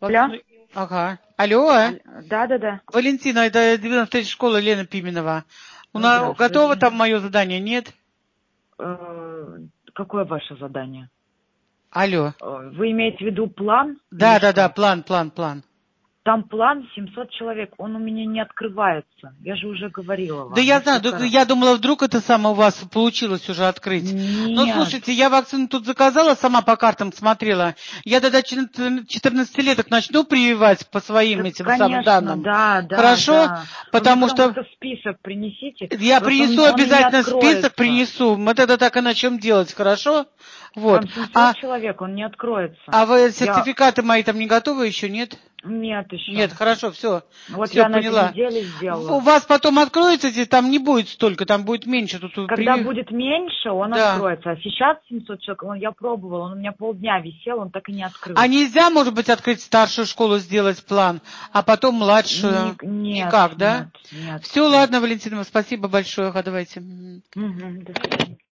Алло? Ага. Алло. Да. Валентина, это 93-я школа Лена Пименова. У нас готово там мое задание, нет? Какое ваше задание? Алло. Вы имеете в виду план? Да, план. Там план 700 человек, он у меня не открывается. Я же уже говорила вам. Да я знаю, я думала, вдруг это самое у вас получилось уже открыть. Нет. Ну, слушайте, я вакцину тут заказала, сама по картам смотрела. Я тогда 14-леток начну прививать по своим Так, этим конечно, самым данным. Да. Хорошо? Да. Потому что... что... список принесите. Я принесу обязательно список, принесу. Мы тогда так и начнем делать, хорошо? Вот. Там 700 человек, он не откроется. А вы сертификаты мои там не готовы еще, нет? Нет еще. Нет, хорошо, все. Вот все я поняла. на этой неделе сделала. У вас потом откроется, там не будет столько, там будет меньше. Тут Когда будет меньше, он Да. откроется. А сейчас 700 человек, я пробовала, он у меня полдня висел, он так и не открылся. А нельзя, может быть, открыть старшую школу, сделать план, а потом младшую? Никак, да? Нет. Все, ладно, Валентина, спасибо большое. Давайте. До свидания.